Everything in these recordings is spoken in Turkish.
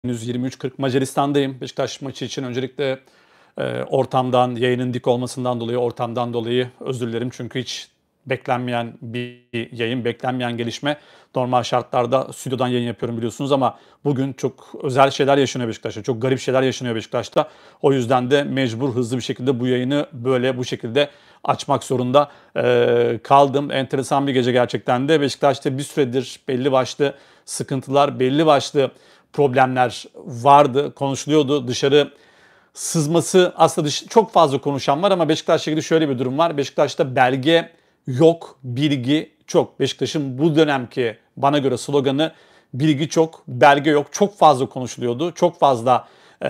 Henüz 23.40 Macaristan'dayım. Beşiktaş maçı için öncelikle ortamdan, yayının dik olmasından dolayı, ortamdan dolayı özür dilerim. Çünkü hiç beklenmeyen bir yayın, beklenmeyen gelişme. Normal şartlarda stüdyodan yayın yapıyorum biliyorsunuz ama bugün çok özel şeyler yaşanıyor Beşiktaş'ta. Çok garip şeyler yaşanıyor Beşiktaş'ta. O yüzden de mecbur hızlı bir şekilde bu yayını bu şekilde açmak zorunda kaldım. Enteresan bir gece gerçekten de. Beşiktaş'ta bir süredir belli başlı sıkıntılar, belli başlı problemler vardı, konuşuluyordu. Dışarı sızması aslında çok fazla konuşan var ama Beşiktaş'la ilgili şöyle bir durum var. Beşiktaş'ta belge yok, bilgi çok. Beşiktaş'ın bu dönemki bana göre sloganı bilgi çok, belge yok. Çok fazla konuşuluyordu. Çok fazla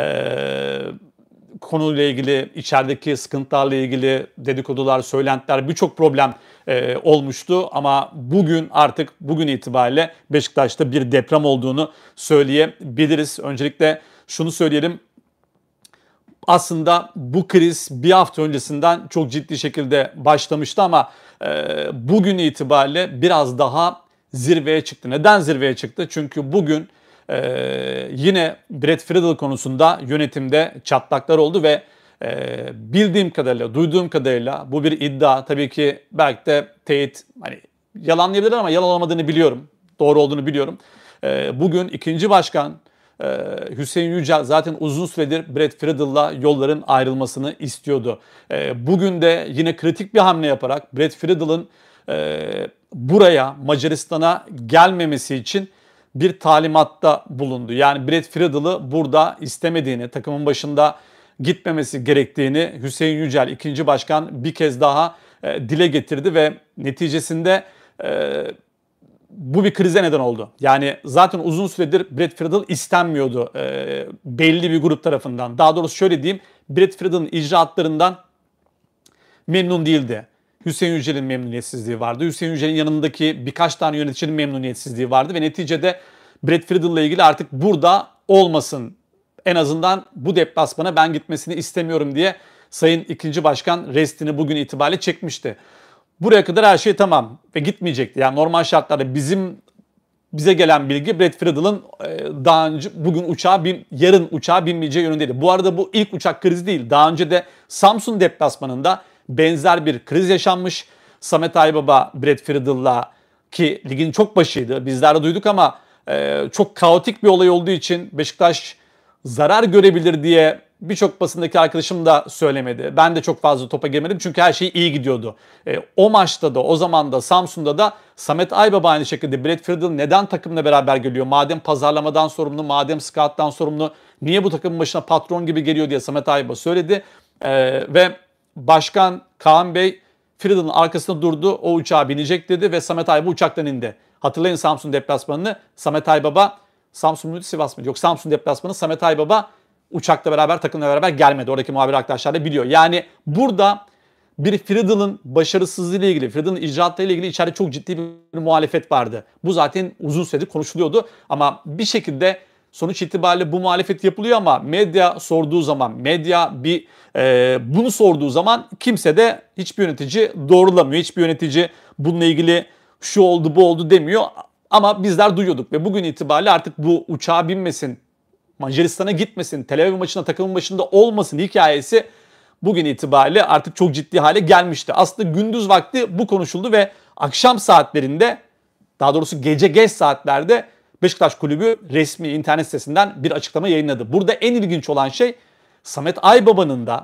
konuyla ilgili, içerideki sıkıntılarla ilgili dedikodular, söylentiler, birçok problem olmuştu. Ama bugün itibariyle Beşiktaş'ta bir deprem olduğunu söyleyebiliriz. Öncelikle şunu söyleyelim. Aslında bu kriz bir hafta öncesinden çok ciddi şekilde başlamıştı ama bugün itibariyle biraz daha zirveye çıktı. Neden zirveye çıktı? Çünkü bugün yine Brad Friedel konusunda yönetimde çatlaklar oldu ve bildiğim kadarıyla, duyduğum kadarıyla bu bir iddia. Tabii ki belki de teyit, hani yalanlayabilir ama yalan olmadığını biliyorum. Doğru olduğunu biliyorum. Bugün ikinci başkan Hüseyin Yücel zaten uzun süredir Brad Friedel'la yolların ayrılmasını istiyordu. Bugün de yine kritik bir hamle yaparak Brad Friedel'ın buraya, Macaristan'a gelmemesi için bir talimatta bulundu. Yani Brad Friedel'ı burada istemediğini, takımın başında gitmemesi gerektiğini Hüseyin Yücel, ikinci başkan, bir kez daha dile getirdi ve neticesinde bu bir krize neden oldu. Yani zaten uzun süredir Brad Friedel istenmiyordu belli bir grup tarafından. Daha doğrusu şöyle diyeyim, Brad Friedel'in icraatlarından memnun değildi. Hüseyin Yücel'in memnuniyetsizliği vardı. Hüseyin Yücel'in yanındaki birkaç tane yöneticinin memnuniyetsizliği vardı ve neticede Brad Friedel'la ilgili artık burada olmasın. En azından bu deplasmana ben gitmesini istemiyorum diye Sayın İkinci Başkan restini bugün itibariyle çekmişti. Buraya kadar her şey tamam ve gitmeyecekti. Yani normal şartlarda bize gelen bilgi Brad Friedel'ın daha önce yarın uçağa binmeyeceği yönündeydi. Bu arada bu ilk uçak krizi değil. Daha önce de Samsun deplasmanında benzer bir kriz yaşanmış. Samet Aybaba Brad Friedel'la, ki ligin çok başıydı. Bizler de duyduk ama çok kaotik bir olay olduğu için Beşiktaş zarar görebilir diye birçok basındaki arkadaşım da söylemedi. Ben de çok fazla topa girmedim çünkü her şey iyi gidiyordu. O maçta da, o zaman da, Samsun'da da Samet Aybaba aynı şekilde Brad Friedel neden takımla beraber geliyor? Madem pazarlamadan sorumlu, madem scout'tan sorumlu, niye bu takımın başına patron gibi geliyor diye Samet Aybaba söyledi. Ve Başkan Kaan Bey Friedel'in arkasında durdu. O uçağa binecek dedi ve Samet Aybaba uçaktan indi. Hatırlayın Samsun deplasmanını. Samet Aybaba, Samsun muydu, Sivas mıydı? Yok, Samsun deplasmanı. Samet Aybaba uçakla beraber, takımla beraber gelmedi. Oradaki muhabir arkadaşlar da biliyor. Yani burada bir Friedel'in başarısızlığı ile ilgili, Friedel'in icraatları ile ilgili içeride çok ciddi bir muhalefet vardı. Bu zaten uzun süredir konuşuluyordu ama bir şekilde sonuç itibariyle bu muhalefet yapılıyor ama medya sorduğu zaman, bunu sorduğu zaman kimse de, hiçbir yönetici doğrulamıyor. Hiçbir yönetici bununla ilgili şu oldu, bu oldu demiyor. Ama bizler duyuyorduk ve bugün itibariyle artık bu uçağa binmesin, Macaristan'a gitmesin, Tel Aviv maçına takımın başında olmasın hikayesi bugün itibariyle artık çok ciddi hale gelmişti. Aslında gündüz vakti bu konuşuldu ve akşam saatlerinde, daha doğrusu gece geç saatlerde Beşiktaş Kulübü resmi internet sitesinden bir açıklama yayınladı. Burada en ilginç olan şey Samet Aybaba'nın da,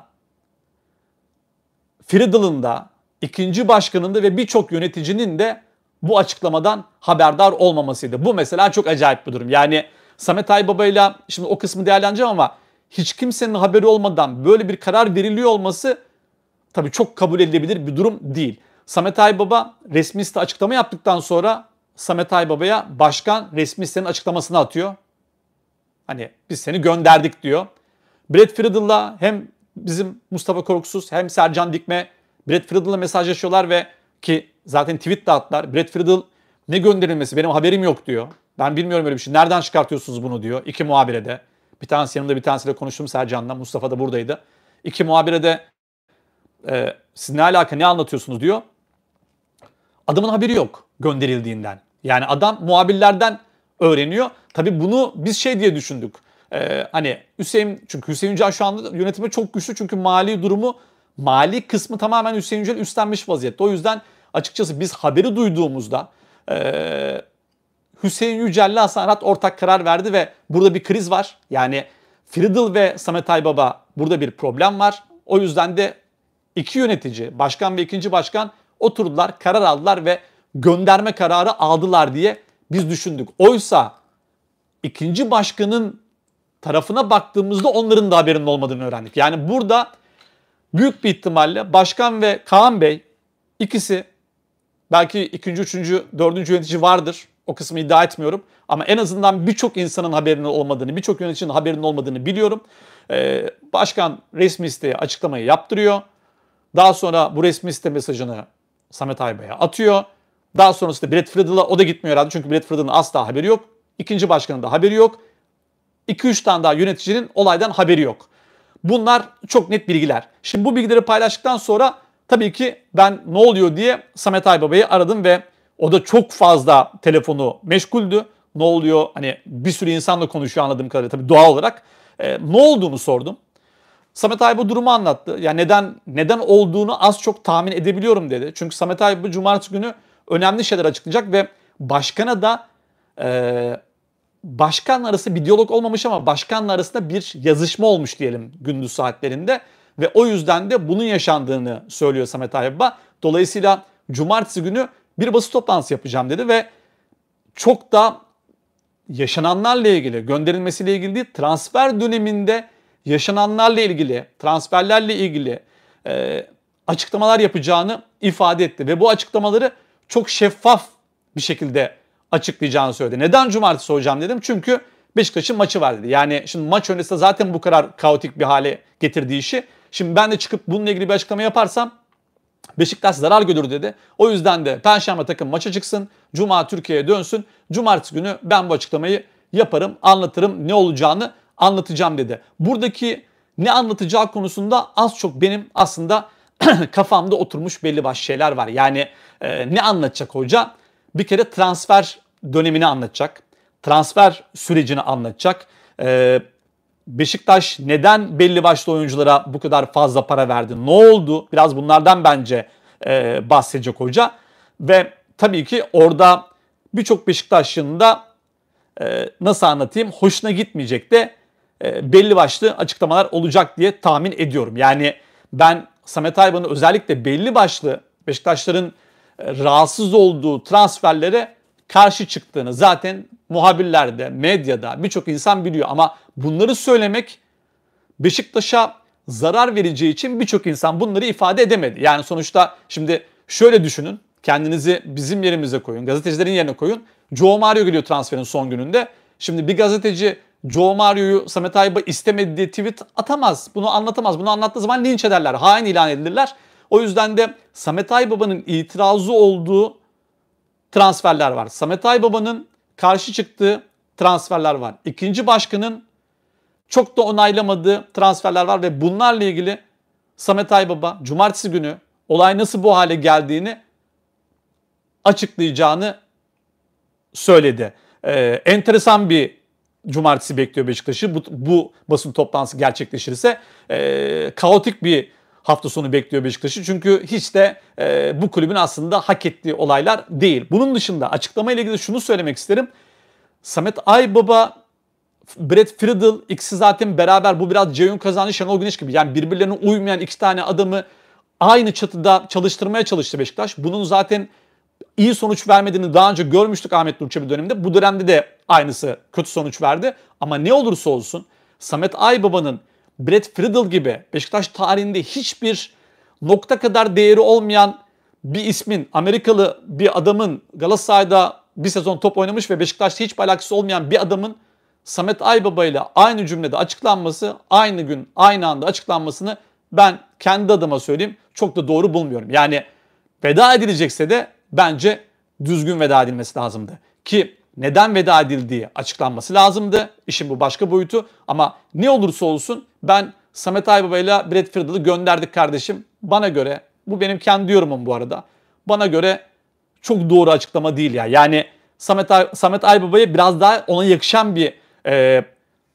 Friedel'ın da, ikinci başkanın da ve birçok yöneticinin de bu açıklamadan haberdar olmamasıydı. Bu mesela çok acayip bir durum. Yani Samet Aybaba'yla şimdi o kısmı değerlendireceğim ama hiç kimsenin haberi olmadan böyle bir karar veriliyor olması tabii çok kabul edilebilir bir durum değil. Samet Aybaba resmi site açıklama yaptıktan sonra Samet Aybaba'ya başkan resmi sitenin açıklamasını atıyor. Hani biz seni gönderdik diyor. Brad Friedel'la hem bizim Mustafa Korkusuz hem Sercan Dikme Brad Friedel'la mesajlaşıyorlar ve ki zaten tweet de attılar. Brad Friedel ne gönderilmesi, benim haberim yok diyor. Ben bilmiyorum öyle bir şey. Nereden çıkartıyorsunuz bunu diyor. İki muhabire de. Bir tanesi yanımda, bir tanesiyle konuştum Sercan'la. Mustafa da buradaydı. İki muhabire de siz ne alaka, ne anlatıyorsunuz diyor. Adamın haberi yok gönderildiğinden. Yani adam muhabirlerden öğreniyor. Tabii bunu biz şey diye düşündük. Hani çünkü Hüseyin Yücel şu anda yönetime çok güçlü çünkü mali kısmı tamamen Hüseyin Yücel üstlenmiş vaziyette. O yüzden açıkçası biz haberi duyduğumuzda Hüseyin Yücel'le Hasan Arat ortak karar verdi ve burada bir kriz var. Yani Friedel ve Samet Aybaba burada bir problem var. O yüzden de iki yönetici, başkan ve ikinci başkan oturdular, karar aldılar ve gönderme kararı aldılar diye biz düşündük. Oysa ikinci başkanın tarafına baktığımızda onların da haberinin olmadığını öğrendik. Yani burada büyük bir ihtimalle başkan ve Kaan Bey ikisi, belki ikinci, üçüncü, dördüncü yönetici vardır. O kısmı iddia etmiyorum. Ama en azından birçok insanın haberinin olmadığını, birçok yöneticinin haberinin olmadığını biliyorum. Başkan resmi siteye açıklamayı yaptırıyor. Daha sonra bu resmi site mesajını Samet Aybaba'ya atıyor. Daha sonrasında Brett Friedel'a o da gitmiyor herhalde. Çünkü Brett Friedel'ın asla haberi yok. İkinci başkanın da haberi yok. 2-3 tane daha yöneticinin olaydan haberi yok. Bunlar çok net bilgiler. Şimdi bu bilgileri paylaştıktan sonra tabii ki ben ne oluyor diye Samet Aybaba'yı aradım ve o da çok fazla telefonu meşguldü. Ne oluyor? Hani bir sürü insanla konuşuyor anladığım kadarıyla tabii doğal olarak. Ne olduğunu sordum. Samet Aybaba durumu anlattı. Yani neden olduğunu az çok tahmin edebiliyorum dedi. Çünkü Samet Aybaba cumartesi günü önemli şeyler açıklayacak ve başkana da başkanla arasında bir diyalog olmamış ama başkanla arasında bir yazışma olmuş diyelim gündüz saatlerinde. Ve o yüzden de bunun yaşandığını söylüyor Samet Aybaba. Dolayısıyla cumartesi günü bir basın toplantısı yapacağım dedi ve çok da yaşananlarla ilgili, gönderilmesiyle ilgili değil, transfer döneminde yaşananlarla ilgili, transferlerle ilgili açıklamalar yapacağını ifade etti. Ve bu açıklamaları çok şeffaf bir şekilde açıklayacağını söyledi. Neden cumartesi hocam dedim. Çünkü Beşiktaş'ın maçı var dedi. Yani şimdi maç öncesinde zaten bu kadar kaotik bir hale getirdiği işi. Şimdi ben de çıkıp bununla ilgili bir açıklama yaparsam Beşiktaş zarar görür dedi. O yüzden de Perşembe takım maça çıksın. Cuma Türkiye'ye dönsün. Cumartesi günü ben bu açıklamayı yaparım, anlatırım, ne olacağını anlatacağım dedi. Buradaki ne anlatacağı konusunda az çok benim aslında kafamda oturmuş belli başlı şeyler var. Yani ne anlatacak hoca? Bir kere transfer dönemini anlatacak. Transfer sürecini anlatacak. Beşiktaş neden belli başlı oyunculara bu kadar fazla para verdi? Ne oldu? Biraz bunlardan bence bahsedecek hoca. Ve tabii ki orada birçok Beşiktaşlı'nın da nasıl anlatayım, hoşuna gitmeyecek de belli başlı açıklamalar olacak diye tahmin ediyorum. Yani ben Samet Aybaba'nın özellikle belli başlı Beşiktaşların rahatsız olduğu transferlere karşı çıktığını zaten muhabirlerde, medyada birçok insan biliyor. Ama bunları söylemek Beşiktaş'a zarar vereceği için birçok insan bunları ifade edemedi. Yani sonuçta şimdi şöyle düşünün, kendinizi bizim yerimize koyun, gazetecilerin yerine koyun. Joe Mario geliyor transferin son gününde. Şimdi bir gazeteci Joe Mario'yu Samet Aybaba istemedi diye tweet atamaz. Bunu anlatamaz. Bunu anlattığı zaman linç ederler, hain ilan edilirler. O yüzden de Samet Aybaba'nın itirazı olduğu transferler var. Samet Aybaba'nın karşı çıktığı transferler var. İkinci başkanın çok da onaylamadığı transferler var ve bunlarla ilgili Samet Aybaba cumartesi günü olay nasıl bu hale geldiğini açıklayacağını söyledi. Enteresan bir cumartesi bekliyor Beşiktaş'ı. Bu basın toplantısı gerçekleşirse kaotik bir hafta sonu bekliyor Beşiktaş'ı. Çünkü hiç de bu kulübün aslında hak ettiği olaylar değil. Bunun dışında açıklamayla ilgili şunu söylemek isterim. Samet Aybaba, Brett Friedel ikisi zaten beraber, bu biraz Ceyhun Kazancı, Şenol Güneş gibi. Yani birbirlerine uymayan iki tane adamı aynı çatıda çalıştırmaya çalıştı Beşiktaş. Bunun zaten iyi sonuç vermediğini daha önce görmüştük Ahmet Nur Çebi döneminde. Bu dönemde de aynısı kötü sonuç verdi. Ama ne olursa olsun Samet Aybaba'nın Brett Friedel gibi Beşiktaş tarihinde hiçbir nokta kadar değeri olmayan bir ismin, Amerikalı bir adamın, Galatasaray'da bir sezon top oynamış ve Beşiktaş'ta hiçbir alakası olmayan bir adamın Samet Aybaba ile aynı cümlede açıklanması, aynı gün, aynı anda açıklanmasını ben kendi adıma söyleyeyim çok da doğru bulmuyorum. Yani veda edilecekse de bence düzgün veda edilmesi lazımdı. Ki neden veda edildiği açıklanması lazımdı. İşin bu başka boyutu. Ama ne olursa olsun ben Samet Aybaba ile Brett Friedel'ı gönderdik kardeşim. Bana göre, bu benim kendi yorumum bu arada, bana göre çok doğru açıklama değil ya. Yani Samet Aybaba'ya biraz daha ona yakışan bir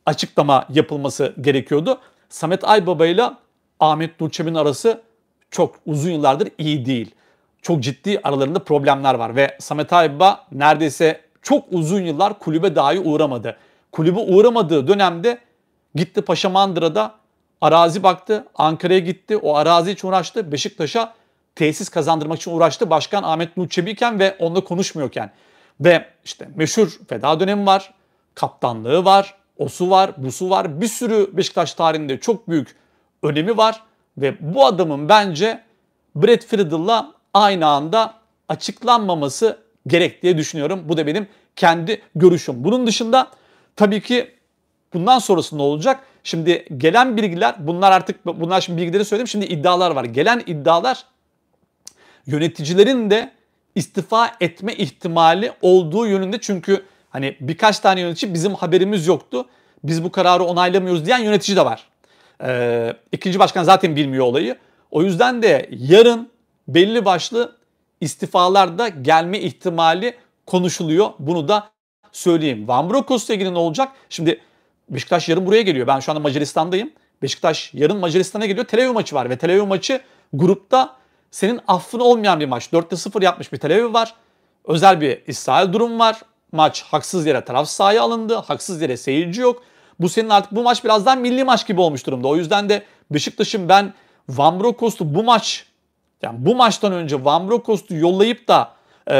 açıklama yapılması gerekiyordu. Samet Aybaba ile Ahmet Nur Çebi'nin arası çok uzun yıllardır iyi değil. Çok ciddi aralarında problemler var ve Samet Aybaba neredeyse çok uzun yıllar kulübe dahi uğramadı. Kulübe uğramadığı dönemde gitti Paşamandıra'da arazi baktı, Ankara'ya gitti, o arazi için uğraştı, Beşiktaş'a tesis kazandırmak için uğraştı Başkan Ahmet Nur Çebi iken ve onunla konuşmuyorken. Ve işte meşhur feda dönemi var, kaptanlığı var, osu var, busu var. Bir sürü Beşiktaş tarihinde çok büyük önemi var ve bu adamın bence Brad Friedel'la aynı anda açıklanmaması gerek diye düşünüyorum. Bu da benim kendi görüşüm. Bunun dışında tabii ki bundan sonrası ne olacak? Şimdi gelen bilgiler, bunlar şimdi bilgileri söyledim. Şimdi iddialar var. Gelen iddialar yöneticilerin de istifa etme ihtimali olduğu yönünde. Çünkü hani birkaç tane yönetici bizim haberimiz yoktu, biz bu kararı onaylamıyoruz diyen yönetici de var. İkinci başkan zaten bilmiyor olayı. O yüzden de yarın belli başlı istifalar da gelme ihtimali konuşuluyor. Bunu da söyleyeyim. Van Brokos'la ilgili ne olacak? Şimdi Beşiktaş yarın buraya geliyor. Ben şu anda Macaristan'dayım. Beşiktaş yarın Macaristan'a geliyor. Tel Aviv maçı var ve Tel Aviv maçı grupta senin affını olmayan bir maç. 4-0 yapmış bir Tel Aviv var. Özel bir İsrail durum var. Maç haksız yere taraf sahaya alındı. Haksız yere seyirci yok. Bu senin artık bu maç birazdan milli maç gibi olmuş durumda. O yüzden de Beşiktaş'ın ben Van Bronckhorst'u bu maçtan önce Van Bronckhorst'u yollayıp da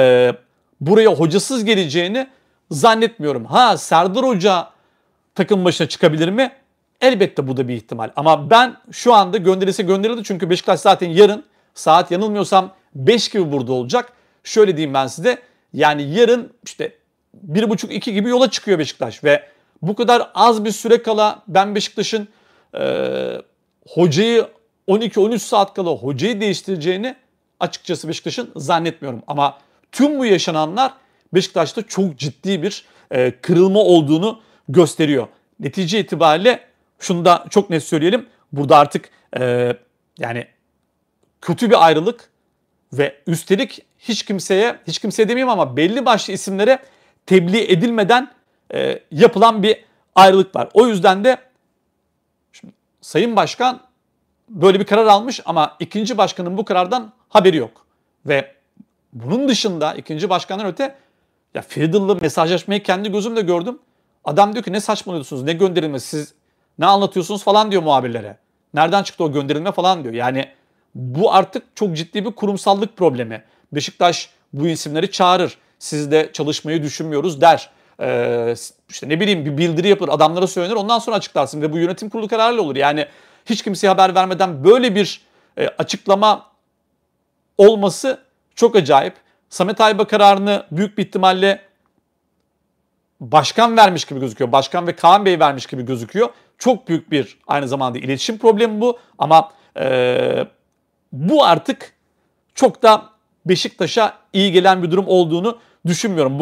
buraya hocasız geleceğini zannetmiyorum. Serdar Hoca takım başına çıkabilir mi? Elbette bu da bir ihtimal. Ama ben şu anda gönderildi çünkü Beşiktaş zaten yarın saat yanılmıyorsam 5 gibi burada olacak. Şöyle diyeyim ben size. Yani yarın işte 1.30-2 gibi yola çıkıyor Beşiktaş ve bu kadar az bir süre kala ben Beşiktaş'ın hocayı 12-13 saat kala hocayı değiştireceğini açıkçası Beşiktaş'ın zannetmiyorum. Ama tüm bu yaşananlar Beşiktaş'ta çok ciddi bir kırılma olduğunu gösteriyor. Netice itibariyle şunu da çok net söyleyelim. Burada artık yani kötü bir ayrılık ve üstelik hiç kimseye demeyeyim ama belli başlı isimlere tebliğ edilmeden yapılan bir ayrılık var. O yüzden de şimdi Sayın Başkan böyle bir karar almış ama ikinci başkanın bu karardan haberi yok. Ve bunun dışında ikinci başkandan öte ya Friedel'la mesajlaşmayı kendi gözümle gördüm. Adam diyor ki ne saçmalıyorsunuz, ne gönderilmesi, siz ne anlatıyorsunuz falan diyor muhabirlere. Nereden çıktı o gönderilme falan diyor. Yani bu artık çok ciddi bir kurumsallık problemi. Beşiktaş bu isimleri çağırır. Siz de çalışmayı düşünmüyoruz der. İşte ne bileyim bir bildiri yapılır, adamlara söylenir, ondan sonra açıklarsın ve bu yönetim kurulu kararıyla olur. Yani hiç kimseye haber vermeden böyle bir açıklama olması çok acayip. Samet Aybaba kararını büyük bir ihtimalle başkan vermiş gibi gözüküyor. Başkan ve Kaan Bey vermiş gibi gözüküyor. Çok büyük bir aynı zamanda iletişim problemi bu. Ama bu artık çok da Beşiktaş'a iyi gelen bir durum olduğunu düşünmüyorum.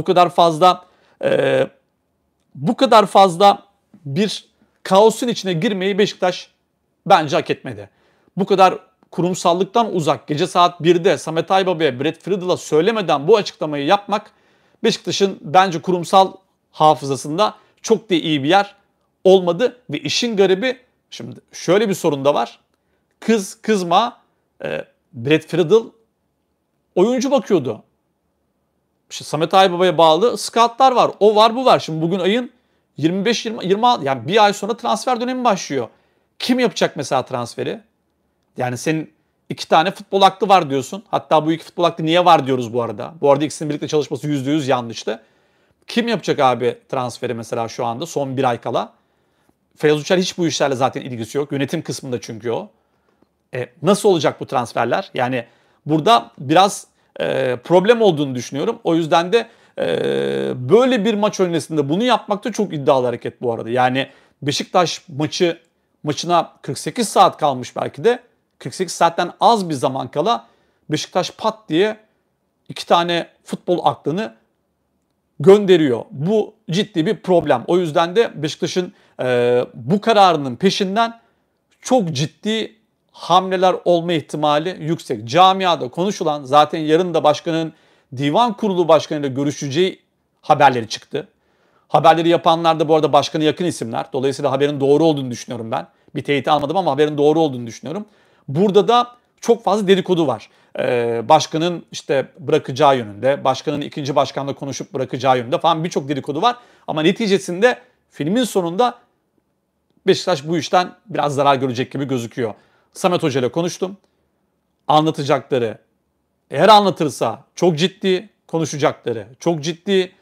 Bu kadar fazla bir kaosun içine girmeyi Beşiktaş bence hak etmedi. Bu kadar kurumsallıktan uzak gece saat 1'de Samet Aybaba'ya Brad Friedel'a söylemeden bu açıklamayı yapmak Beşiktaş'ın bence kurumsal hafızasında çok da iyi bir yer olmadı ve işin garibi şimdi şöyle bir sorun da var. Kızma Brad Friedel oyuncu bakıyordu. İşte Samet Aybaba'ya bağlı scoutlar var. O var bu var. Şimdi bugün ayın 25-26 yani bir ay sonra transfer dönemi başlıyor. Kim yapacak mesela transferi? Yani senin 2 tane futbol aklı var diyorsun. Hatta bu 2 futbol aklı niye var diyoruz bu arada. Bu arada ikisinin birlikte çalışması %100 yanlıştı. Kim yapacak abi transferi mesela şu anda son bir ay kala? Feyyaz Uçar hiç bu işlerle zaten ilgisi yok. Yönetim kısmında çünkü o. Nasıl olacak bu transferler? Yani burada biraz problem olduğunu düşünüyorum. O yüzden de böyle bir maç öncesinde bunu yapmak da çok iddialı hareket bu arada. Yani Beşiktaş maçına 48 saat kalmış belki de. 48 saatten az bir zaman kala Beşiktaş pat diye 2 tane futbol aklını gönderiyor. Bu ciddi bir problem. O yüzden de Beşiktaş'ın bu kararının peşinden çok ciddi hamleler olma ihtimali yüksek. Camiada konuşulan zaten yarın da başkanın divan kurulu başkanıyla görüşeceği haberleri çıktı. Haberleri yapanlar da bu arada başkana yakın isimler. Dolayısıyla haberin doğru olduğunu düşünüyorum ben. Bir teyit almadım ama haberin doğru olduğunu düşünüyorum. Burada da çok fazla dedikodu var. Başkanın işte bırakacağı yönünde, başkanın ikinci başkanla konuşup bırakacağı yönünde falan birçok dedikodu var. Ama neticesinde filmin sonunda Beşiktaş bu işten biraz zarar görecek gibi gözüküyor. Samet Hoca ile konuştum. Anlatacakları, eğer anlatırsa çok ciddi, konuşacakları çok ciddi,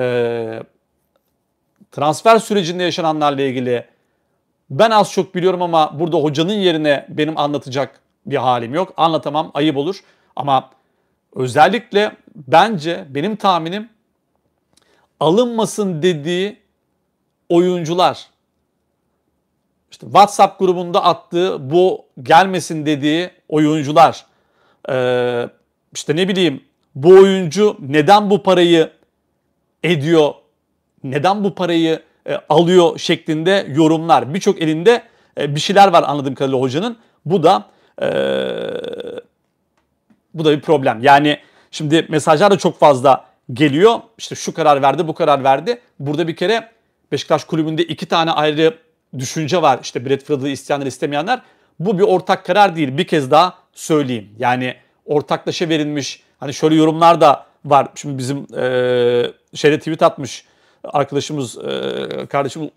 transfer sürecinde yaşananlarla ilgili ben az çok biliyorum ama burada hocanın yerine benim anlatacak bir halim yok. Anlatamam, ayıp olur. Ama özellikle bence benim tahminim alınmasın dediği oyuncular, işte WhatsApp grubunda attığı bu gelmesin dediği oyuncular, işte ne bileyim bu oyuncu neden bu parayı ediyor, neden bu parayı alıyor şeklinde yorumlar. Birçok elinde bir şeyler var anladığım kadarıyla hocanın. Bu da bir problem. Yani şimdi mesajlar da çok fazla geliyor. İşte şu karar verdi, bu karar verdi. Burada bir kere Beşiktaş kulübünde 2 tane ayrı düşünce var. İşte Brett Friedl'ı isteyenler, istemeyenler. Bu bir ortak karar değil. Bir kez daha söyleyeyim. Yani ortaklaşa verilmiş, hani şöyle yorumlar da var. Şimdi bizim şeyde tweet atmış arkadaşımız, kardeşimiz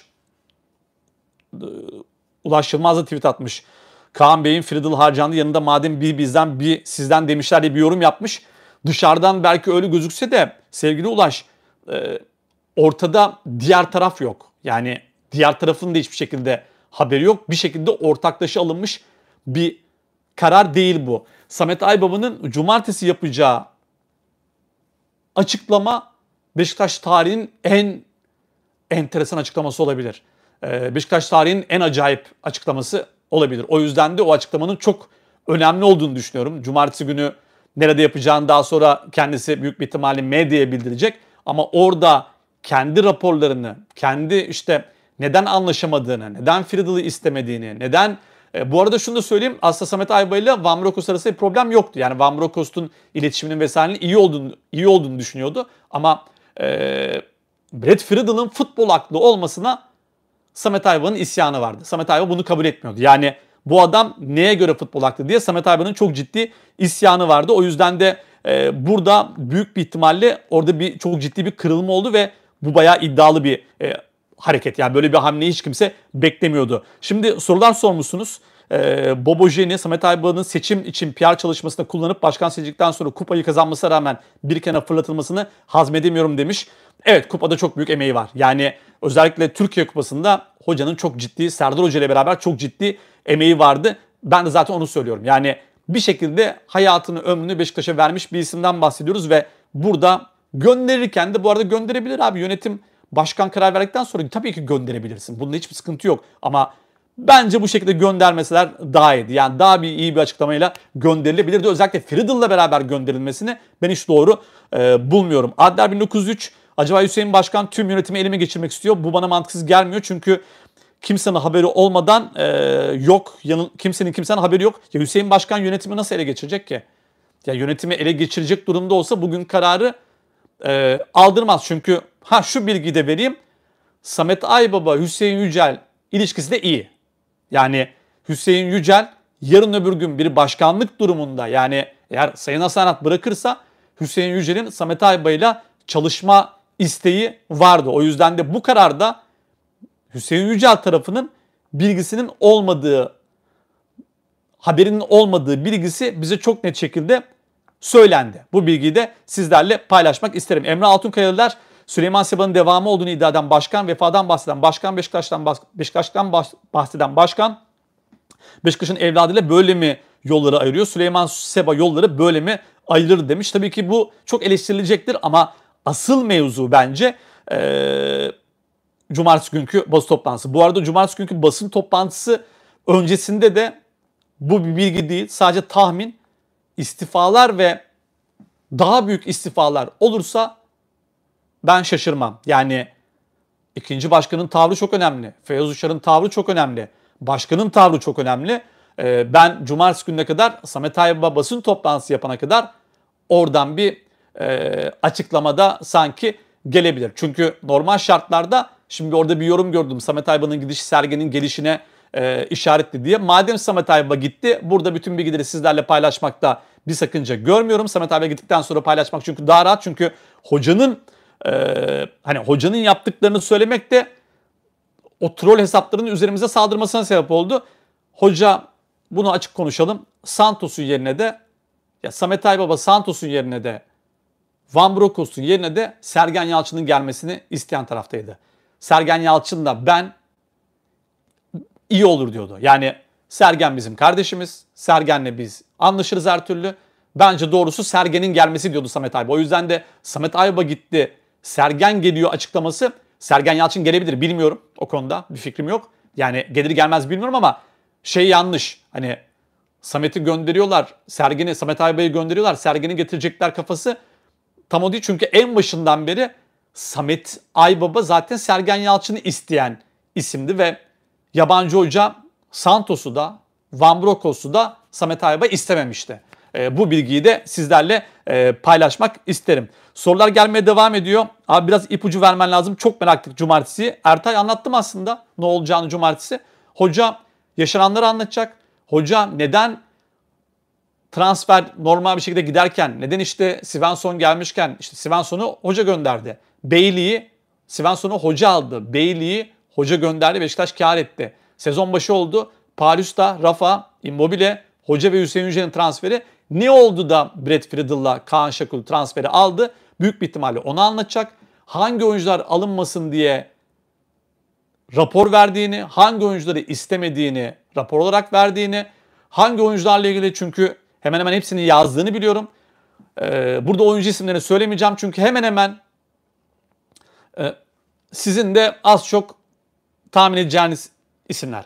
Ulaş Yılmaz da tweet atmış. Kaan Bey'in Friedel harcandı yanında madem bir bizden bir sizden demişler diye bir yorum yapmış. Dışarıdan belki öyle gözükse de sevgili Ulaş, ortada diğer taraf yok. Yani diğer tarafın da hiçbir şekilde haberi yok. Bir şekilde ortaklaşa alınmış bir karar değil bu. Samet Aybaba'nın cumartesi yapacağı açıklama Beşiktaş tarihinin en enteresan açıklaması olabilir. Beşiktaş tarihinin en acayip açıklaması olabilir. O yüzden de o açıklamanın çok önemli olduğunu düşünüyorum. Cumartesi günü nerede yapacağını daha sonra kendisi büyük bir ihtimalle medyaya bildirecek. Ama orada kendi raporlarını, kendi işte neden anlaşamadığını, neden Friedl'ı istemediğini, neden... Bu arada şunu da söyleyeyim. Aslında Samet Aybaba ile Van Bronckhorst arasında bir problem yoktu. Yani Van Bronckhorst'un iletişiminin vesairenin iyi olduğunu düşünüyordu. Ama Brett Friedl'ın futbol aklı olmasına Samet Aybaba'nın isyanı vardı. Samet Aybaba bunu kabul etmiyordu. Yani bu adam neye göre futbol aklı diye Samet Aybaba'nın çok ciddi isyanı vardı. O yüzden de burada büyük bir ihtimalle orada çok ciddi bir kırılma oldu ve bu bayağı iddialı bir hareket. Yani böyle bir hamleyi hiç kimse beklemiyordu. Şimdi sorular sormuşsunuz. Bobo Jen'i Samet Aybaba'nın seçim için PR çalışmasında kullanıp başkan seçildikten sonra kupayı kazanmasına rağmen bir kenara fırlatılmasını hazmedemiyorum demiş. Evet, kupada çok büyük emeği var. Yani özellikle Türkiye Kupası'nda hocanın çok ciddi, Serdar Hoca ile beraber çok ciddi emeği vardı. Ben de zaten onu söylüyorum. Yani bir şekilde hayatını, ömrünü Beşiktaş'a vermiş bir isimden bahsediyoruz ve burada gönderirken de bu arada gönderebilir abi. Yönetim başkan karar verdikten sonra tabii ki gönderebilirsin. Bunda hiçbir sıkıntı yok. Ama bence bu şekilde göndermeseler daha iyiydi. Yani daha iyi bir açıklamayla gönderilebilirdi. Özellikle Friedl'la beraber gönderilmesini ben hiç doğru bulmuyorum. Adler 1903, acaba Hüseyin Başkan tüm yönetimi elime geçirmek istiyor. Bu bana mantıksız gelmiyor çünkü kimsenin haberi olmadan kimsenin haberi yok. Ya Hüseyin Başkan yönetimi nasıl ele geçirecek ki? Ya yönetimi ele geçirecek durumda olsa bugün kararı aldırmaz. Çünkü şu bilgiyi de vereyim. Samet Aybaba, Hüseyin Yücel ilişkisi de iyi. Yani Hüseyin Yücel yarın öbür gün bir başkanlık durumunda, yani eğer Sayın Hasan Arat bırakırsa Hüseyin Yücel'in Samet Aybaba ile çalışma isteği vardı. O yüzden de bu kararda Hüseyin Yücel tarafının bilgisinin olmadığı, haberinin olmadığı bilgisi bize çok net şekilde söylendi. Bu bilgiyi de sizlerle paylaşmak isterim. Emre Altunkayalılar, Süleyman Seba'nın devamı olduğunu iddia eden başkan, vefadan bahseden başkan, Beşiktaş'tan bahseden başkan, Beşiktaş'ın evladıyla böyle mi yolları ayırıyor? Süleyman Seba yolları böyle mi ayırır demiş. Tabii ki bu çok eleştirilecektir ama asıl mevzu bence cumartesi günkü basın toplantısı. Bu arada cumartesi günkü basın toplantısı öncesinde de bu bir bilgi değil, sadece tahmin. İstifalar ve daha büyük istifalar olursa ben şaşırmam. Yani ikinci başkanın tavrı çok önemli. Feyyaz Uçar'ın tavrı çok önemli. Başkanın tavrı çok önemli. Ben cumartesi gününe kadar Samet Aybaba basın toplantısı yapana kadar oradan bir açıklamada sanki gelebilir. Çünkü normal şartlarda şimdi orada bir yorum gördüm. Samet Aybaba'nın gidişi Sergen'in gelişine işaretli diye. Madem Samet Aybaba gitti, burada bütün bilgileri sizlerle paylaşmakta bir sakınca görmüyorum. Samet Aybaba gittikten sonra paylaşmak çünkü daha rahat. Çünkü hocanın hani hocanın yaptıklarını söylemek de o troll hesaplarının üzerimize saldırmasına sebep oldu. Hoca, bunu açık konuşalım, Santos'un yerine de Samet Aybaba, Santos'un yerine de Van Bronckhorst'un yerine de Sergen Yalçın'ın gelmesini isteyen taraftaydı. Sergen Yalçın da ben iyi olur diyordu. Yani Sergen bizim kardeşimiz. Sergen'le biz anlaşırız her türlü. Bence doğrusu Sergen'in gelmesi diyordu Samet Aybaba. O yüzden de Samet Aybaba gitti, Sergen geliyor açıklaması. Sergen Yalçın gelebilir, bilmiyorum, o konuda bir fikrim yok. Yani gelir gelmez bilmiyorum ama şey yanlış. Hani Samet'i gönderiyorlar, Samet Aybaba'yı gönderiyorlar, Sergen'i getirecekler kafası tam o değil. Çünkü en başından beri Samet Aybaba zaten Sergen Yalçın'ı isteyen isimdi ve yabancı hoca Santos'u da Van Bronckhorst'u da Samet Aybaba istememişti. Bu bilgiyi de sizlerle paylaşmak isterim. Sorular gelmeye devam ediyor. Abi biraz ipucu vermen lazım. Çok merak ettik cumartesi. Ertay, anlattım aslında ne olacağını cumartesi. Hoca yaşananları anlatacak. Hoca neden transfer normal bir şekilde giderken, neden işte Svensson gelmişken işte Svensson'u hoca gönderdi. Svensson'u hoca aldı. Bailey'i hoca gönderdi. Beşiktaş kâr etti. Sezon başı oldu. Paulista, Rafa, Immobile, hoca ve Hüseyin Yücel'in transferi. Ne oldu da Brad Friedl'la Kaan Şakul transferi aldı? Büyük bir ihtimalle onu anlatacak. Hangi oyuncular alınmasın diye rapor verdiğini, hangi oyuncuları istemediğini rapor olarak verdiğini, hangi oyuncularla ilgili, çünkü hemen hemen hepsini yazdığını biliyorum. Burada oyuncu isimlerini söylemeyeceğim çünkü hemen hemen sizin de az çok tahmin edeceğiniz isimler.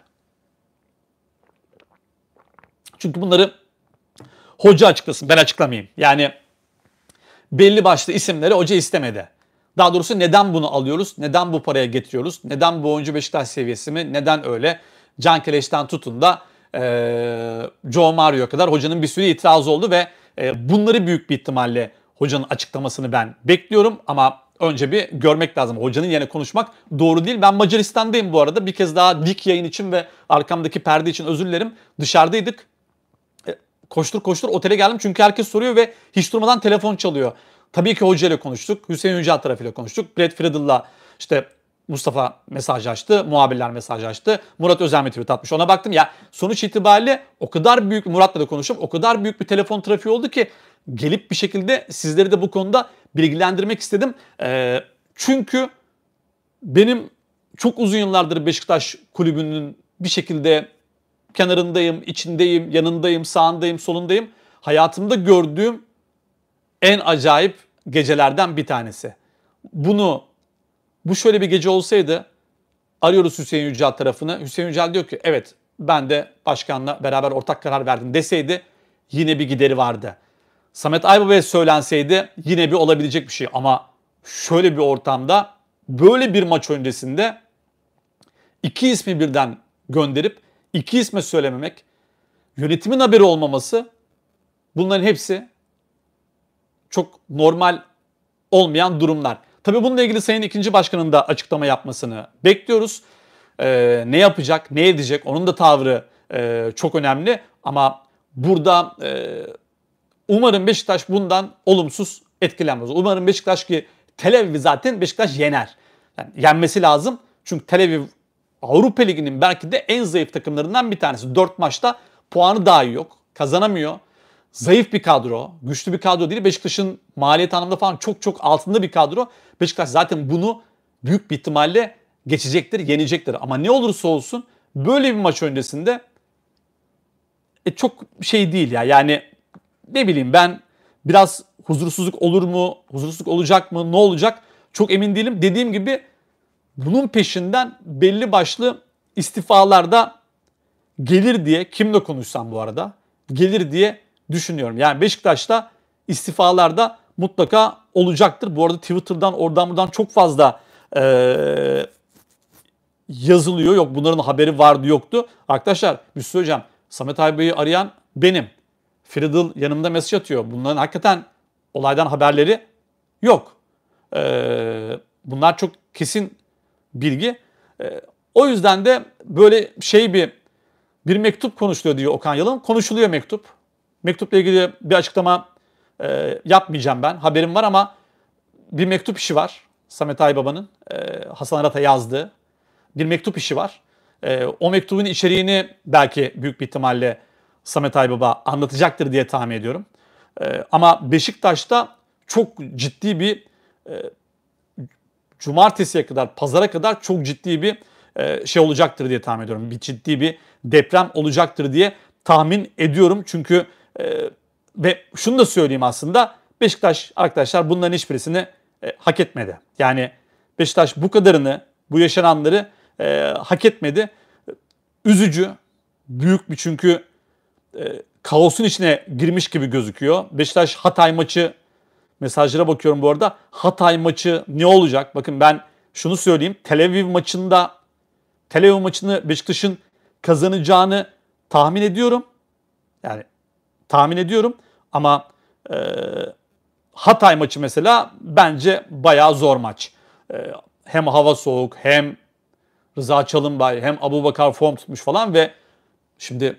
Çünkü bunları hoca açıklasın, ben açıklamayayım. Yani belli başlı isimleri hoca istemedi. Daha doğrusu neden bunu alıyoruz, neden bu paraya getiriyoruz, neden bu oyuncu Beşiktaş seviyesi mi, neden öyle? Can Keleş'ten tutun da Joe Mario'ya kadar hocanın bir sürü itirazı oldu ve bunları büyük bir ihtimalle hocanın açıklamasını ben bekliyorum. Ama önce bir görmek lazım. Hocanın yerine konuşmak doğru değil. Ben Macaristan'dayım bu arada. Bir kez daha dik yayın için ve arkamdaki perde için özür dilerim. Dışarıdaydık. Koştur koştur otele geldim çünkü herkes soruyor ve hiç durmadan telefon çalıyor. Tabii ki hocayla konuştuk. Hüseyin Yücel tarafıyla konuştuk. Brad Friedl'la işte Mustafa mesaj açtı. Muhabirler mesaj açtı. Murat Özel tweet atmış. Ona baktım ya, sonuç itibariyle o kadar büyük, Murat'la da konuşup o kadar büyük bir telefon trafiği oldu ki gelip bir şekilde sizleri de bu konuda bilgilendirmek istedim. Çünkü benim çok uzun yıllardır Beşiktaş kulübünün bir şekilde kenarındayım, içindeyim, yanındayım, sağındayım, solundayım. Hayatımda gördüğüm en acayip gecelerden bir tanesi. Bu şöyle bir gece olsaydı, arıyoruz Hüseyin Yücel tarafını. Hüseyin Yücel diyor ki evet, ben de başkanla beraber ortak karar verdim deseydi yine bir gideri vardı. Samet Aybaba'ya söylenseydi yine bir olabilecek bir şey. Ama şöyle bir ortamda, böyle bir maç öncesinde iki ismi birden gönderip iki isme söylememek, yönetimin haberi olmaması, bunların hepsi çok normal olmayan durumlar. Tabii bununla ilgili Sayın İkinci Başkan'ın da açıklama yapmasını bekliyoruz. Ne yapacak, ne edecek, onun da tavrı çok önemli. Ama burada umarım Beşiktaş bundan olumsuz etkilenmez. Umarım Beşiktaş, ki Tel Aviv'i zaten Beşiktaş yener. Yani yenmesi lazım. Çünkü Tel Aviv Avrupa Ligi'nin belki de en zayıf takımlarından bir tanesi. 4 maçta puanı dahi yok. Kazanamıyor. Zayıf bir kadro. Güçlü bir kadro değil. Beşiktaş'ın maliyet anlamında falan çok çok altında bir kadro. Beşiktaş zaten bunu büyük bir ihtimalle geçecektir, yenecektir. Ama ne olursa olsun böyle bir maç öncesinde çok şey değil ya. Yani ne bileyim, ben biraz huzursuzluk olur mu? Huzursuzluk olacak mı? Ne olacak? Çok emin değilim. Dediğim gibi bunun peşinden belli başlı istifalar da gelir diye, kimle konuşsam bu arada, gelir diye düşünüyorum. Yani Beşiktaş'ta istifalar da mutlaka olacaktır. Bu arada Twitter'dan oradan buradan çok fazla yazılıyor. Yok bunların haberi vardı yoktu. Arkadaşlar bir şey söyleyeceğim. Samet Aybaba'yı arayan benim. Friedl yanımda mesaj atıyor. Bunların hakikaten olaydan haberleri yok. Bunlar çok kesin bilgi. O yüzden de böyle bir mektup konuşuluyor diyor Okan Yalın. Konuşuluyor mektup. Mektupla ilgili bir açıklama yapmayacağım ben. Haberim var ama bir mektup işi var. Samet Aybaba'nın Hasan Arat'a yazdığı bir mektup işi var. O mektubun içeriğini belki büyük bir ihtimalle Samet Aybaba anlatacaktır diye tahmin ediyorum. Ama Beşiktaş'ta çok ciddi bir cumartesiye kadar, pazara kadar çok ciddi bir olacaktır diye tahmin ediyorum. Ciddi bir deprem olacaktır diye tahmin ediyorum. Çünkü ve şunu da söyleyeyim aslında, Beşiktaş arkadaşlar bunların hiçbirisini hak etmedi. Yani Beşiktaş bu kadarını, bu yaşananları hak etmedi. Üzücü, büyük bir çünkü kaosun içine girmiş gibi gözüküyor. Beşiktaş Hatay maçı, mesajlara bakıyorum bu arada. Hatay maçı ne olacak? Bakın ben şunu söyleyeyim. Tel Aviv maçını Beşiktaş'ın kazanacağını tahmin ediyorum. Yani tahmin ediyorum ama Hatay maçı mesela bence bayağı zor maç. Hem hava soğuk, hem Rıza Çalınbay, hem Abubakar form tutmuş falan ve şimdi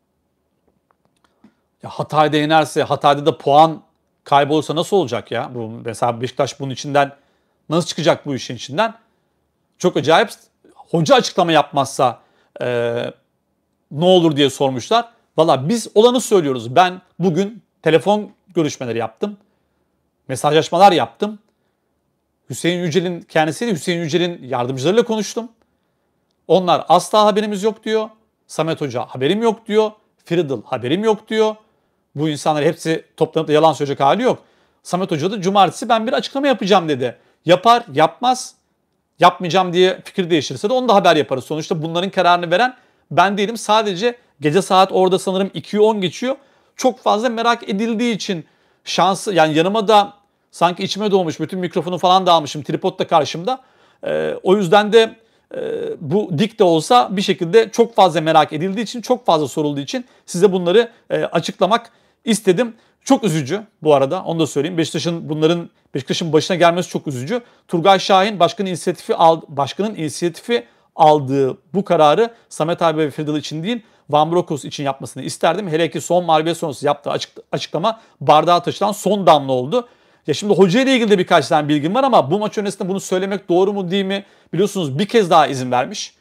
ya Hatay'da yenerse, Hatay'da da puan kaybolursa nasıl olacak ya? Bu mesela Beşiktaş bunun içinden nasıl çıkacak, bu işin içinden? Çok acayip. Hoca açıklama yapmazsa ne olur diye sormuşlar. Valla biz olanı söylüyoruz. Ben bugün telefon görüşmeleri yaptım. Mesajlaşmalar yaptım. Hüseyin Yücel'in kendisiyle, Hüseyin Yücel'in yardımcılarıyla konuştum. Onlar asla haberimiz yok diyor. Samet Hoca haberim yok diyor. Friedel haberim yok diyor. Bu insanlar hepsi toplanıp da yalan söyleyecek hali yok. Samet Hoca da cumartesi ben bir açıklama yapacağım dedi. Yapar, yapmaz. Yapmayacağım diye fikir değiştirirse de onu da haber yaparız. Sonuçta bunların kararını veren ben değilim. Sadece gece saat orada sanırım 2'yi 10 geçiyor. Çok fazla merak edildiği için şansı, yani yanıma da sanki içime doğmuş, bütün mikrofonu falan da almışım. Tripod da karşımda. O yüzden de bu dik de olsa bir şekilde çok fazla merak edildiği için, çok fazla sorulduğu için size bunları açıklamak istedim. Çok üzücü bu arada, onu da söyleyeyim. Beşiktaş'ın başına gelmesi çok üzücü. Turgay Şahin başkanın inisiyatifi aldığı bu kararı Samet abi ve Friedel için değil, Van Bronckhorst için yapmasını isterdim. Hele ki son mağlubiyet sonrası yaptığı açıklama bardağa taşıran son damla oldu. Ya şimdi hoca ile ilgili de birkaç tane bilgim var ama bu maç öncesinde bunu söylemek doğru mu değil mi? Biliyorsunuz bir kez daha izin vermiş.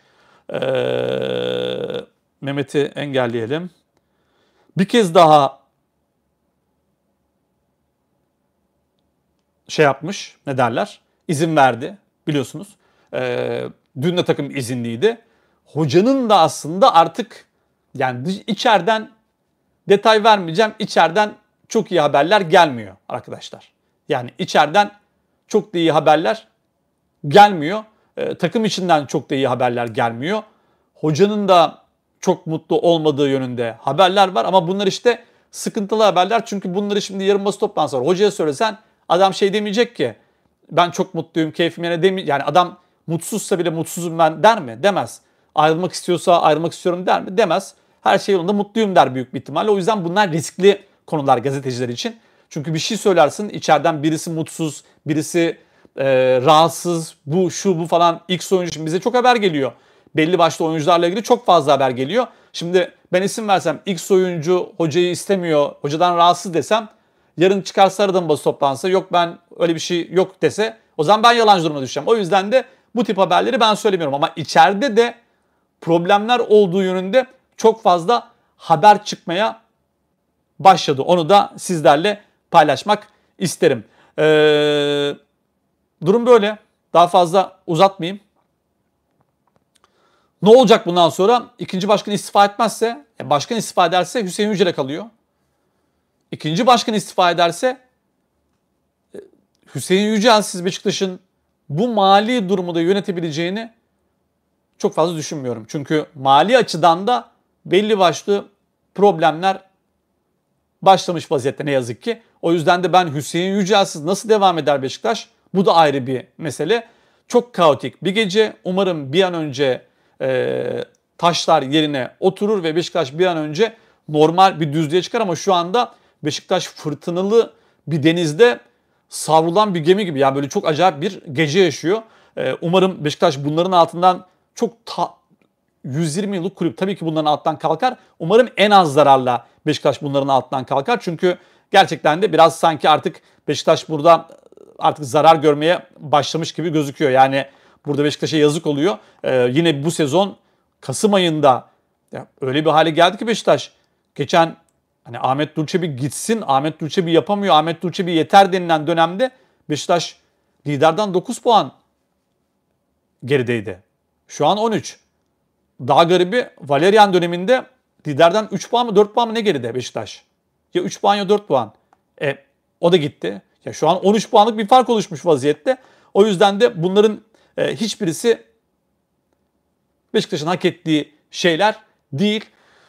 Mehmet'i engelleyelim. Bir kez daha yapmış, ne derler? İzin verdi biliyorsunuz. Dün de takım izinliydi. Hocanın da aslında artık yani içeriden, detay vermeyeceğim, içeriden çok iyi haberler gelmiyor arkadaşlar. Yani içeriden çok da iyi haberler gelmiyor. Takım içinden çok da iyi haberler gelmiyor. Hocanın da çok mutlu olmadığı yönünde haberler var ama bunlar işte sıkıntılı haberler. Çünkü bunları şimdi yarın basın toplantısı var. Hocaya söylesen adam demeyecek ki ben çok mutluyum, keyfim yerine demeyecek. Yani adam mutsuzsa bile mutsuzum ben der mi? Demez. Ayrılmak istiyorsa ayrılmak istiyorum der mi? Demez. Her şey yolunda, mutluyum der büyük bir ihtimalle. O yüzden bunlar riskli konular gazeteciler için. Çünkü bir şey söylersin, içeriden birisi mutsuz, birisi rahatsız, bu şu bu falan. X oyuncu, şimdi bize çok haber geliyor. Belli başlı oyuncularla ilgili çok fazla haber geliyor. Şimdi ben isim versem, X oyuncu hocayı istemiyor, hocadan rahatsız desem, yarın çıkarsa aradan basın toplantısı, yok ben öyle bir şey yok dese, o zaman ben yalancı duruma düşeceğim. O yüzden de bu tip haberleri ben söylemiyorum ama içeride de problemler olduğu yönünde çok fazla haber çıkmaya başladı. Onu da sizlerle paylaşmak isterim. Durum böyle. Daha fazla uzatmayayım. Ne olacak bundan sonra? İkinci başkan istifa etmezse, başkan istifa ederse Hüseyin Yücel'e kalıyor. İkinci başkan istifa ederse Hüseyin Yücel'siz Beşiktaş'ın bu mali durumu da yönetebileceğini çok fazla düşünmüyorum. Çünkü mali açıdan da belli başlı problemler başlamış vaziyette ne yazık ki. O yüzden de ben Hüseyin Yücel'siz nasıl devam eder Beşiktaş? Bu da ayrı bir mesele. Çok kaotik bir gece. Umarım bir an önce taşlar yerine oturur ve Beşiktaş bir an önce normal bir düzlüğe çıkar ama şu anda Beşiktaş fırtınalı bir denizde savrulan bir gemi gibi. Yani böyle çok acayip bir gece yaşıyor. Umarım Beşiktaş bunların altından 120 yıllık kulüp tabii ki bunların altından kalkar. Umarım en az zararla Beşiktaş bunların altından kalkar. Çünkü gerçekten de biraz sanki artık Beşiktaş burada artık zarar görmeye başlamış gibi gözüküyor. Yani burada Beşiktaş'a yazık oluyor. Yine bu sezon Kasım ayında ya öyle bir hale geldi ki Beşiktaş. Geçen hani Ahmet Durçebi gitsin, Ahmet Durçebi yapamıyor, Ahmet Durçebi yeter denilen dönemde Beşiktaş liderden 9 puan gerideydi. Şu an 13. Daha garibi Valerian döneminde liderden 3 puan mı 4 puan mı ne geride Beşiktaş? Ya 3 puan ya 4 puan. O da gitti. Ya şu an 13 puanlık bir fark oluşmuş vaziyette. O yüzden de bunların hiçbirisi Beşiktaş'ın hak ettiği şeyler değil.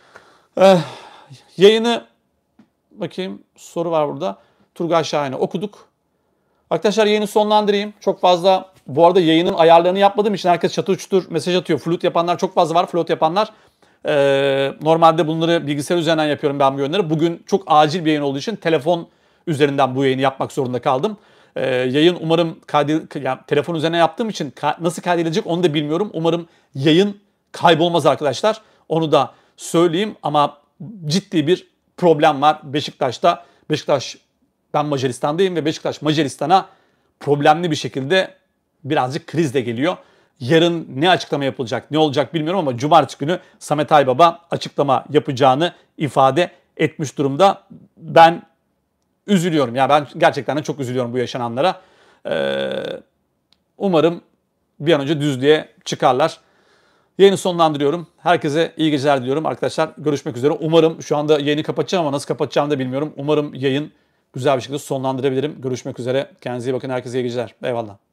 Yayını bakayım, soru var burada. Turgay Şahin'i okuduk. Arkadaşlar yayını sonlandırayım. Çok fazla bu arada yayının ayarlarını yapmadığım için herkes çatır çutur mesaj atıyor. Float yapanlar çok fazla var. Float yapanlar. Normalde bunları bilgisayar üzerinden yapıyorum ben bu yayınları. Bugün çok acil bir yayın olduğu için telefon üzerinden bu yayını yapmak zorunda kaldım. Yayın umarım yani telefon üzerine yaptığım için nasıl kaydedilecek onu da bilmiyorum. Umarım yayın kaybolmaz arkadaşlar. Onu da söyleyeyim ama ciddi bir problem var Beşiktaş'ta. Ben Macaristan'dayım ve Beşiktaş Macaristan'a problemli bir şekilde birazcık krizle geliyor. Yarın ne açıklama yapılacak, ne olacak bilmiyorum ama cumartesi günü Samet Aybaba açıklama yapacağını ifade etmiş durumda. Ben üzülüyorum. Yani ben gerçekten de çok üzülüyorum bu yaşananlara. Umarım bir an önce düzlüğe çıkarlar. Yayını sonlandırıyorum. Herkese iyi geceler diliyorum. Arkadaşlar görüşmek üzere. Umarım şu anda yayını kapatacağım ama nasıl kapatacağımı da bilmiyorum. Umarım yayın güzel bir şekilde sonlandırabilirim. Görüşmek üzere. Kendinize iyi bakın. Herkese iyi geceler. Eyvallah.